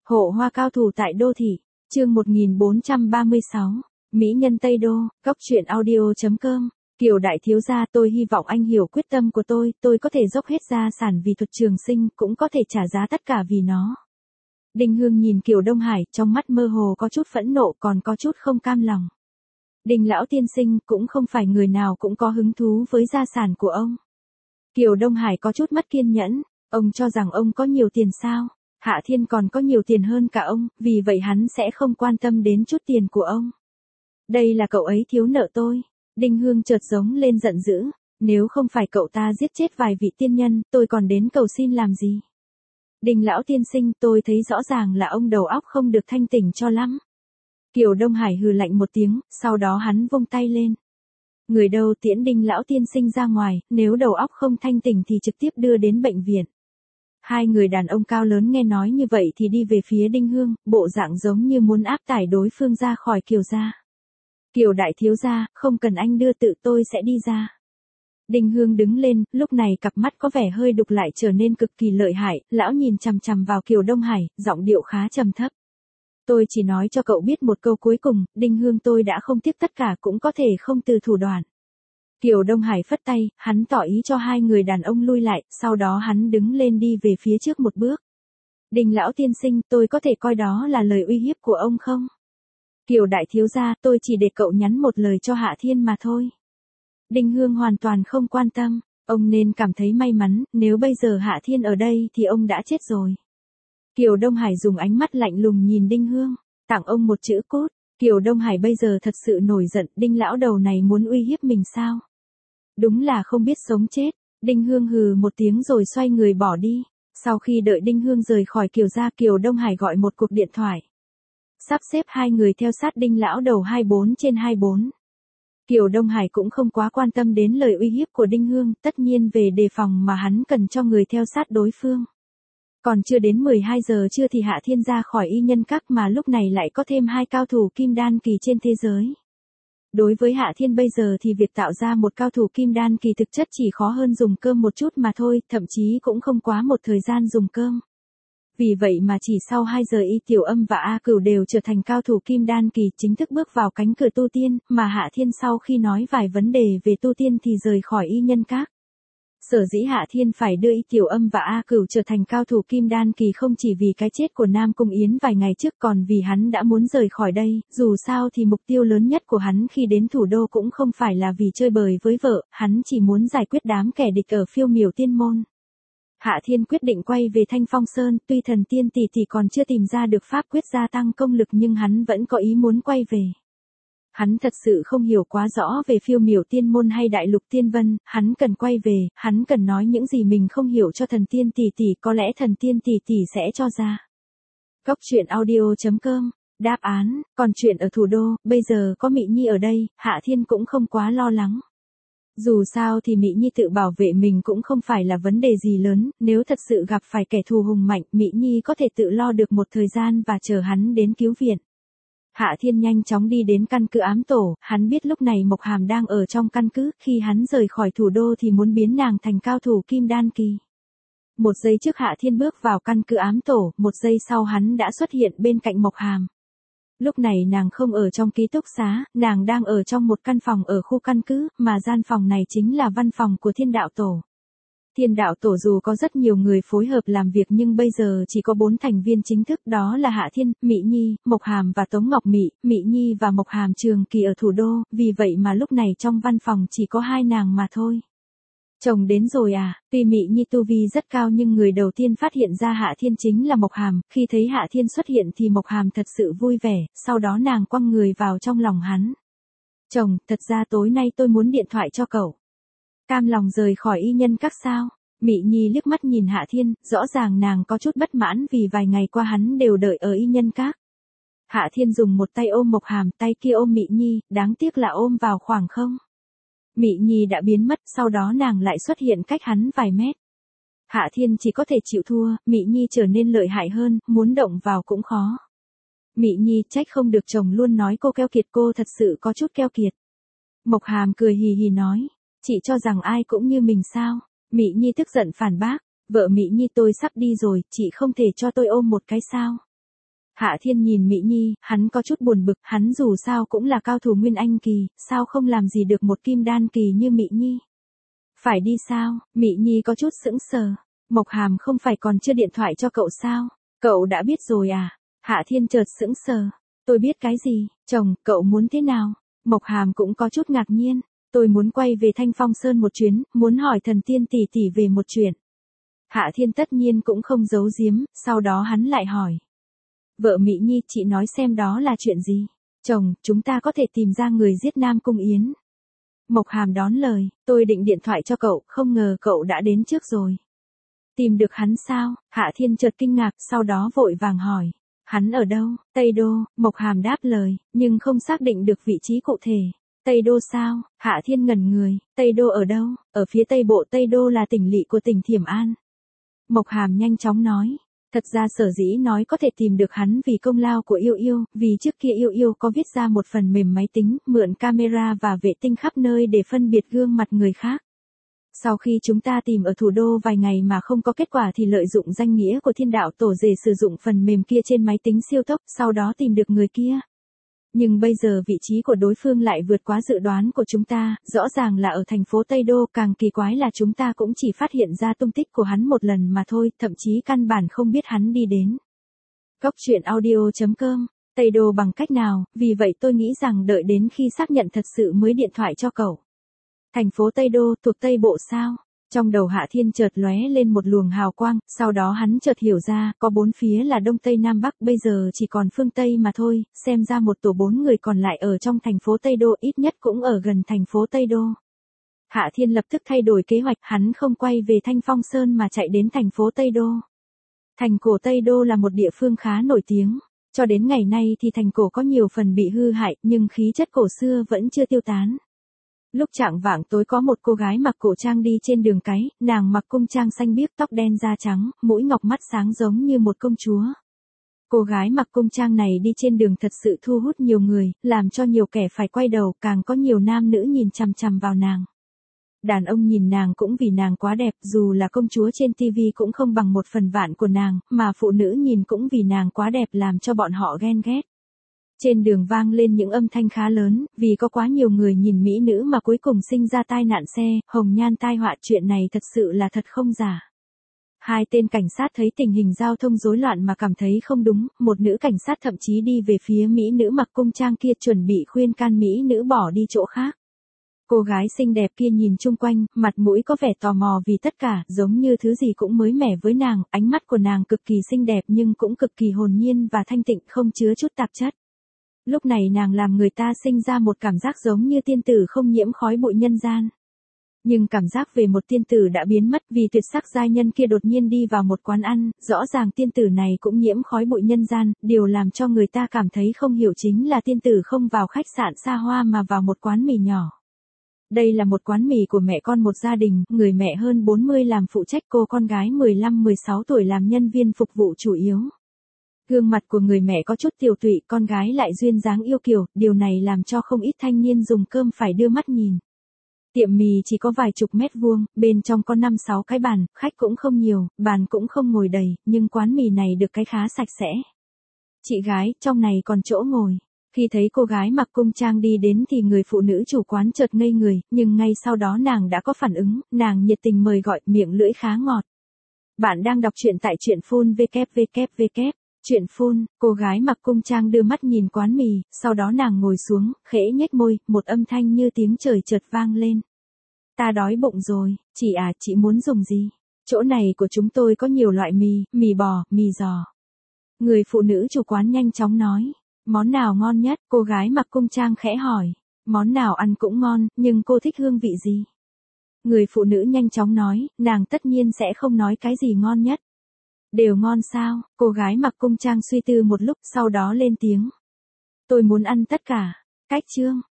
Hộ hoa cao thủ tại đô thị, chương 1436, Mỹ nhân Tây Đô, góc truyện audio.com. Kiều đại thiếu gia, tôi hy vọng anh hiểu quyết tâm của tôi có thể dốc hết gia sản vì thuật trường sinh, cũng có thể trả giá tất cả vì nó. Đinh Hương nhìn Kiều Đông Hải, trong mắt mơ hồ có chút phẫn nộ, còn có chút không cam lòng. Đinh lão tiên sinh, cũng không phải người nào cũng có hứng thú với gia sản của ông. Kiều Đông Hải có chút mất kiên nhẫn, ông cho rằng ông có nhiều tiền sao? Hạ Thiên còn có nhiều tiền hơn cả ông, vì vậy hắn sẽ không quan tâm đến chút tiền của ông. Đây là cậu ấy thiếu nợ tôi. Đinh Hương chợt giống lên giận dữ, nếu không phải cậu ta giết chết vài vị tiên nhân, tôi còn đến cầu xin làm gì? Đinh lão tiên sinh, tôi thấy rõ ràng là ông đầu óc không được thanh tỉnh cho lắm. Kiều Đông Hải hừ lạnh một tiếng, sau đó hắn vung tay lên. Người đâu tiễn Đinh lão tiên sinh ra ngoài, nếu đầu óc không thanh tỉnh thì trực tiếp đưa đến bệnh viện. Hai người đàn ông cao lớn nghe nói như vậy thì đi về phía Đinh Hương, bộ dạng giống như muốn áp tải đối phương ra khỏi Kiều gia. Kiều đại thiếu gia, không cần anh đưa, tự tôi sẽ đi ra. Đinh Hương đứng lên, lúc này cặp mắt có vẻ hơi đục lại trở nên cực kỳ lợi hại, lão nhìn chằm chằm vào Kiều Đông Hải, giọng điệu khá trầm thấp. Tôi chỉ nói cho cậu biết một câu cuối cùng, Đinh Hương, tôi đã không tiếc tất cả cũng có thể không từ thủ đoạn. Kiều Đông Hải phất tay, hắn tỏ ý cho hai người đàn ông lui lại, sau đó hắn đứng lên đi về phía trước một bước. Đinh lão tiên sinh, tôi có thể coi đó là lời uy hiếp của ông không? Kiều đại thiếu gia, tôi chỉ để cậu nhắn một lời cho Hạ Thiên mà thôi. Đinh Hương hoàn toàn không quan tâm, ông nên cảm thấy may mắn, nếu bây giờ Hạ Thiên ở đây thì ông đã chết rồi. Kiều Đông Hải dùng ánh mắt lạnh lùng nhìn Đinh Hương, tặng ông một chữ cốt. Kiều Đông Hải bây giờ thật sự nổi giận, Đinh lão đầu này muốn uy hiếp mình sao? Đúng là không biết sống chết. Đinh Hương hừ một tiếng rồi xoay người bỏ đi. Sau khi đợi Đinh Hương rời khỏi Kiều gia, Kiều Đông Hải gọi một cuộc điện thoại. Sắp xếp hai người theo sát Đinh lão đầu 24/24. Kiều Đông Hải cũng không quá quan tâm đến lời uy hiếp của Đinh Hương, tất nhiên về đề phòng mà hắn cần cho người theo sát đối phương. Còn chưa đến 12 giờ trưa thì Hạ Thiên ra khỏi y nhân các, mà lúc này lại có thêm hai cao thủ kim đan kỳ trên thế giới. Đối với Hạ Thiên bây giờ thì việc tạo ra một cao thủ kim đan kỳ thực chất chỉ khó hơn dùng cơm một chút mà thôi, thậm chí cũng không quá một thời gian dùng cơm. Vì vậy mà chỉ sau 2 giờ Y Tiểu Âm và A Cửu đều trở thành cao thủ kim đan kỳ, chính thức bước vào cánh cửa tu tiên, mà Hạ Thiên sau khi nói vài vấn đề về tu tiên thì rời khỏi y nhân các. Sở dĩ Hạ Thiên phải đưa Y Tiểu Âm và A Cửu trở thành cao thủ kim đan kỳ không chỉ vì cái chết của Nam Cung Yến vài ngày trước, còn vì hắn đã muốn rời khỏi đây, dù sao thì mục tiêu lớn nhất của hắn khi đến thủ đô cũng không phải là vì chơi bời với vợ, hắn chỉ muốn giải quyết đám kẻ địch ở Phiêu Miểu Tiên môn. Hạ Thiên quyết định quay về Thanh Phong Sơn, tuy thần tiên tỷ tỷ còn chưa tìm ra được pháp quyết gia tăng công lực nhưng hắn vẫn có ý muốn quay về. Hắn thật sự không hiểu quá rõ về Phiêu Miểu Tiên môn hay Đại Lục Tiên Vân, hắn cần quay về, hắn cần nói những gì mình không hiểu cho thần tiên tỷ tỷ, có lẽ thần tiên tỷ tỷ sẽ cho ra. Góc truyện audio.com, đáp án, còn chuyện ở thủ đô, bây giờ có Mị Nhi ở đây, Hạ Thiên cũng không quá lo lắng. Dù sao thì Mị Nhi tự bảo vệ mình cũng không phải là vấn đề gì lớn, nếu thật sự gặp phải kẻ thù hùng mạnh, Mị Nhi có thể tự lo được một thời gian và chờ hắn đến cứu viện. Hạ Thiên nhanh chóng đi đến căn cứ ám tổ, hắn biết lúc này Mộc Hàm đang ở trong căn cứ, khi hắn rời khỏi thủ đô thì muốn biến nàng thành cao thủ kim đan kỳ. Một giây trước Hạ Thiên bước vào căn cứ ám tổ, một giây sau hắn đã xuất hiện bên cạnh Mộc Hàm. Lúc này nàng không ở trong ký túc xá, nàng đang ở trong một căn phòng ở khu căn cứ, mà gian phòng này chính là văn phòng của Thiên Đạo Tổ. Thiên Đạo Tổ dù có rất nhiều người phối hợp làm việc nhưng bây giờ chỉ có 4 thành viên chính thức, đó là Hạ Thiên, Mị Nhi, Mộc Hàm và Tống Ngọc Mị. Mị Nhi và Mộc Hàm trường kỳ ở thủ đô, vì vậy mà lúc này trong văn phòng chỉ có hai nàng mà thôi. Chồng đến rồi à? Tuy Mị Nhi tu vi rất cao nhưng người đầu tiên phát hiện ra Hạ Thiên chính là Mộc Hàm, khi thấy Hạ Thiên xuất hiện thì Mộc Hàm thật sự vui vẻ, sau đó nàng quăng người vào trong lòng hắn. Chồng, thật ra tối nay tôi muốn điện thoại cho cậu. Cam lòng rời khỏi y nhân các sao? Mị Nhi liếc mắt nhìn Hạ Thiên, rõ ràng nàng có chút bất mãn vì vài ngày qua hắn đều đợi ở y nhân các. Hạ Thiên dùng một tay ôm Mộc Hàm, tay kia ôm Mị Nhi, đáng tiếc là ôm vào khoảng không. Mị Nhi đã biến mất, sau đó nàng lại xuất hiện cách hắn vài mét. Hạ Thiên chỉ có thể chịu thua, Mị Nhi trở nên lợi hại hơn, muốn động vào cũng khó. Mị Nhi, trách không được chồng luôn nói cô keo kiệt, cô thật sự có chút keo kiệt. Mộc Hàm cười hì hì nói, chị cho rằng ai cũng như mình sao? Mị Nhi tức giận phản bác, vợ Mị Nhi, tôi sắp đi rồi, chị không thể cho tôi ôm một cái sao? Hạ Thiên nhìn Mỹ Nhi, hắn có chút buồn bực, hắn dù sao cũng là cao thủ Nguyên Anh kỳ, sao không làm gì được một kim đan kỳ như Mỹ Nhi. Phải đi sao? Mỹ Nhi có chút sững sờ. Mộc Hàm không phải còn chưa điện thoại cho cậu sao? Cậu đã biết rồi à? Hạ Thiên chợt sững sờ. Tôi biết cái gì? Chồng, cậu muốn thế nào? Mộc Hàm cũng có chút ngạc nhiên. Tôi muốn quay về Thanh Phong Sơn một chuyến, muốn hỏi thần tiên tỷ tỷ về một chuyện. Hạ Thiên tất nhiên cũng không giấu giếm, sau đó hắn lại hỏi. Vợ Mỹ Nhi, chị nói xem đó là chuyện gì? Chồng, chúng ta có thể tìm ra người giết Nam Cung Yến. Mộc Hàm đón lời, tôi định điện thoại cho cậu, không ngờ cậu đã đến trước rồi. Tìm được hắn sao? Hạ Thiên chợt kinh ngạc, sau đó vội vàng hỏi. Hắn ở đâu? Tây Đô, Mộc Hàm đáp lời, nhưng không xác định được vị trí cụ thể. Tây Đô sao? Hạ Thiên ngẩn người, Tây Đô ở đâu? Ở phía Tây Bộ Tây Đô là tỉnh lỵ của tỉnh Thiểm An. Mộc Hàm nhanh chóng nói. Thật ra sở dĩ nói có thể tìm được hắn vì công lao của Yêu Yêu, vì trước kia Yêu Yêu có viết ra một phần mềm máy tính, mượn camera và vệ tinh khắp nơi để phân biệt gương mặt người khác. Sau khi chúng ta tìm ở thủ đô vài ngày mà không có kết quả thì lợi dụng danh nghĩa của Thiên Đạo Tổ Rể sử dụng phần mềm kia trên máy tính siêu tốc, sau đó tìm được người kia. Nhưng bây giờ vị trí của đối phương lại vượt quá dự đoán của chúng ta, rõ ràng là ở thành phố Tây Đô, càng kỳ quái là chúng ta cũng chỉ phát hiện ra tung tích của hắn một lần mà thôi, thậm chí căn bản không biết hắn đi đến. Góc truyện audio.com, Tây Đô bằng cách nào, vì vậy tôi nghĩ rằng đợi đến khi xác nhận thật sự mới điện thoại cho cậu. Thành phố Tây Đô thuộc Tây Bộ sao? Trong đầu Hạ Thiên chợt lóe lên một luồng hào quang, sau đó hắn chợt hiểu ra, có 4 phía là Đông Tây Nam Bắc, bây giờ chỉ còn phương Tây mà thôi, xem ra một tổ 4 người còn lại ở trong thành phố Tây Đô, ít nhất cũng ở gần thành phố Tây Đô. Hạ Thiên lập tức thay đổi kế hoạch, hắn không quay về Thanh Phong Sơn mà chạy đến thành phố Tây Đô. Thành cổ Tây Đô là một địa phương khá nổi tiếng. Cho đến ngày nay thì thành cổ có nhiều phần bị hư hại, nhưng khí chất cổ xưa vẫn chưa tiêu tán. Lúc chạng vạng tối có một cô gái mặc cổ trang đi trên đường cái, nàng mặc cung trang xanh biếc, tóc đen da trắng, mũi ngọc, mắt sáng giống như một công chúa. Cô gái mặc cung trang này đi trên đường thật sự thu hút nhiều người, làm cho nhiều kẻ phải quay đầu, càng có nhiều nam nữ nhìn chằm chằm vào nàng. Đàn ông nhìn nàng cũng vì nàng quá đẹp, dù là công chúa trên TV cũng không bằng 1/1000 của nàng, mà phụ nữ nhìn cũng vì nàng quá đẹp làm cho bọn họ ghen ghét. Trên đường vang lên những âm thanh khá lớn, vì có quá nhiều người nhìn mỹ nữ mà cuối cùng sinh ra tai nạn xe, hồng nhan tai họa, chuyện này thật sự là thật không giả. Hai tên cảnh sát thấy tình hình giao thông rối loạn mà cảm thấy không đúng, một nữ cảnh sát thậm chí đi về phía mỹ nữ mặc cung trang kia chuẩn bị khuyên can mỹ nữ bỏ đi chỗ khác. Cô gái xinh đẹp kia nhìn chung quanh, mặt mũi có vẻ tò mò vì tất cả, giống như thứ gì cũng mới mẻ với nàng, ánh mắt của nàng cực kỳ xinh đẹp nhưng cũng cực kỳ hồn nhiên và thanh tịnh, không chứa chút tạp chất. Lúc này nàng làm người ta sinh ra một cảm giác giống như tiên tử không nhiễm khói bụi nhân gian. Nhưng cảm giác về một tiên tử đã biến mất vì tuyệt sắc giai nhân kia đột nhiên đi vào một quán ăn, rõ ràng tiên tử này cũng nhiễm khói bụi nhân gian, điều làm cho người ta cảm thấy không hiểu chính là tiên tử không vào khách sạn xa hoa mà vào một quán mì nhỏ. Đây là một quán mì của mẹ con một gia đình, người mẹ hơn 40 làm phụ trách, cô con gái 15-16 tuổi làm nhân viên phục vụ chủ yếu. Gương mặt của người mẹ có chút tiều tụy, con gái lại duyên dáng yêu kiều, điều này làm cho không ít thanh niên dùng cơm phải đưa mắt nhìn. Tiệm mì chỉ có vài chục mét vuông, bên trong có 5-6 cái bàn, khách cũng không nhiều, bàn cũng không ngồi đầy, nhưng quán mì này được cái khá sạch sẽ. Chị gái, trong này còn chỗ ngồi. Khi thấy cô gái mặc cung trang đi đến thì người phụ nữ chủ quán chợt ngây người, nhưng ngay sau đó nàng đã có phản ứng, nàng nhiệt tình mời gọi, miệng lưỡi khá ngọt. Bạn đang đọc truyện tại truyện phun www. Chuyện phun, cô gái mặc cung trang đưa mắt nhìn quán mì, sau đó nàng ngồi xuống, khẽ nhếch môi, một âm thanh như tiếng trời chợt vang lên. Ta đói bụng rồi, chị à, chị muốn dùng gì? Chỗ này của chúng tôi có nhiều loại mì, mì bò, mì giò. Người phụ nữ chủ quán nhanh chóng nói. Món nào ngon nhất? Cô gái mặc cung trang khẽ hỏi. Món nào ăn cũng ngon, nhưng cô thích hương vị gì? Người phụ nữ nhanh chóng nói, nàng tất nhiên sẽ không nói cái gì ngon nhất. Đều ngon sao? Cô gái mặc cung trang suy tư một lúc, sau đó lên tiếng. Tôi muốn ăn tất cả. Cách chương.